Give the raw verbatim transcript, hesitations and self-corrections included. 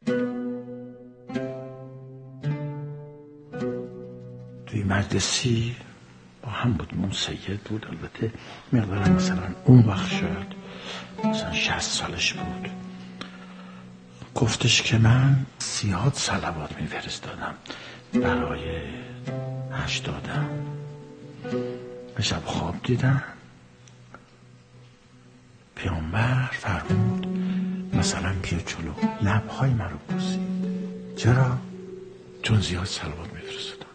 توی مجلسی با هم بودیم، اون سید بود، البته مقدارم مثلا اون وقت شاید مثلا شصت سالش بود. گفتش که من زیاد صلوات میفرستادم برای هشتادم. به شب خواب دیدم پیامبر فرمود مثلا بیا جلو، لبهای من رو بوسید. چرا؟ چون زیاد صلوات میفرستادم.